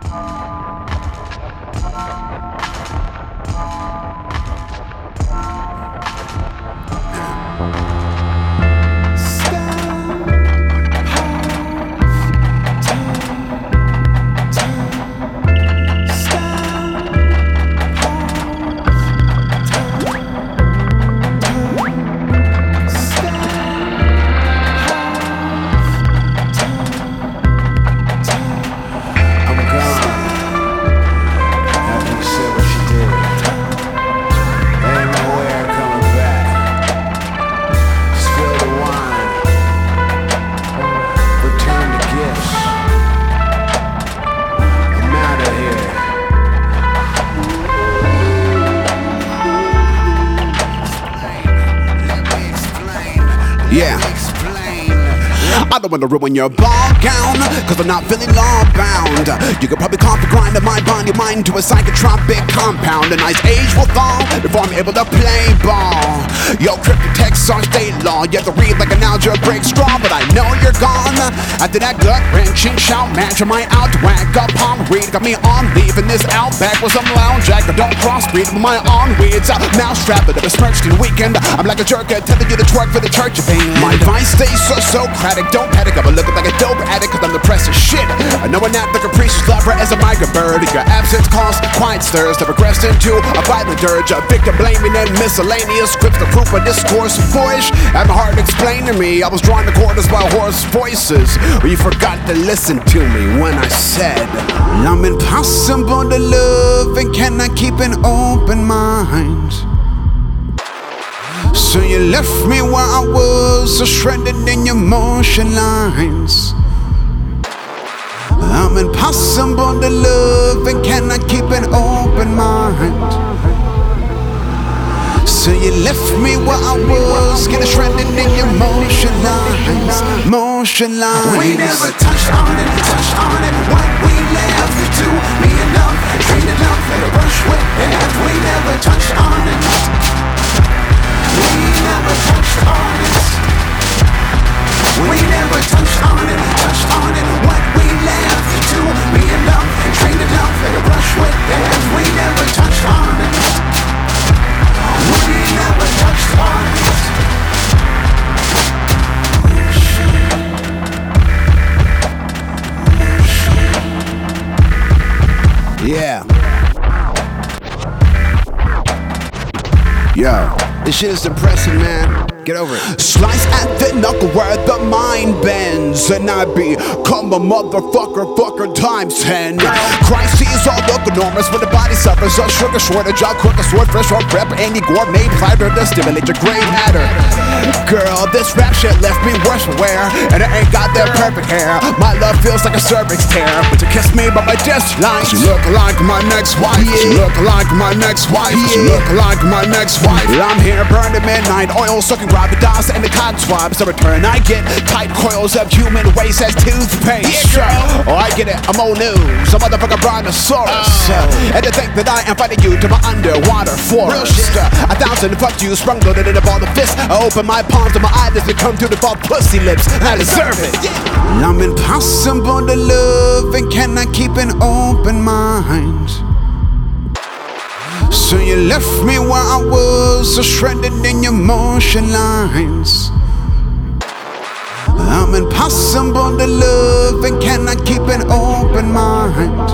Yeah. I don't wanna ruin your ball gown, cause I'm not feeling law-bound. You could probably call the grind of my body mind to a psychotropic compound. A nice age will fall before I'm able to play ball. Yo, cryptic texts are state law. You have to read like an algebraic straw, but I know you're gone. After that gut-wrenching shout match on my outwhack, a palm read got me on leave in this outback with some lounge jack. I don't crossbreed with my on-weeds. Mousetrap, but if it's smirched in the weekend, I'm like a jerk telling you to twerk for the church of England. My vice stays so Socratic. Don't panic, I'm looking like a dope addict cause I'm depressed as shit. I know an act like a priest's lover as a migrant bird. Your absence caused quiet stirs that progressed into a violent dirge. A victim blaming and miscellaneous scripts to proof of discourse boyish. Had my heart explain to me I was drawing the quarters by hoarse voices. Or you forgot to listen to me when I said I'm impossible to love and cannot keep an open mind. So you left me where I was, so shredded in your motion lines. I'm impossible to love and cannot keep an open mind. So you left me where I was, getting shredded in your motion lines. Motion lines. We never touched on it, what we left to be enough, treated love and a brush with it. We never touched on it. We never touched on it. We never touched on it, what we left to be enough, treated love and a brush with it. We never touched on it. We never touched on it. Yeah. Yo, this shit is depressing, man. Get over it. Slice at the knuckle where the mind bends, and I become a motherfucker, fucker times 10. Crises all look enormous when the body suffers a sugar shortage. I'll cook a sword, fresh or prep, any gourmet fiber to stimulate your gray matter. Girl, this rap shit left me worse for wear, and I ain't got that perfect hair. My love feels like a cervix tear, but you kiss me by my disc line. She look like my next wife. Yeah. She look like my next wife. Yeah. She look like my next wife. I'm here burning midnight oil, sucking Rapidas and the cotton swabs. In return, I get tight coils of human waste as toothpaste. Yeah, oh, I get it, I'm old news, a motherfucking brontosaurus. And to think that I am fighting you to my underwater forest. 1,000 fuck you, sprung loaded in a ball of fist. I open my palms to my eyes to come through the ball pussy lips. I deserve it. Yeah. I'm impossible to love and cannot keep an open mind. So you left me where I was, so shredded in your motion lines. I'm impossible to love and cannot keep an open mind.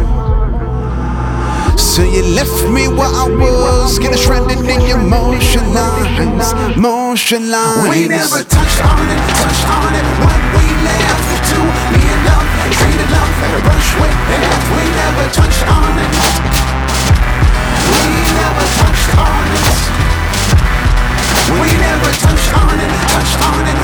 So you left me where I was, getting shredded in your motion lines. Motion lines. We never touched on it, what we left to be enough, treated love and a brush with it. We never touched on it. We never touched on it. We never touched on it,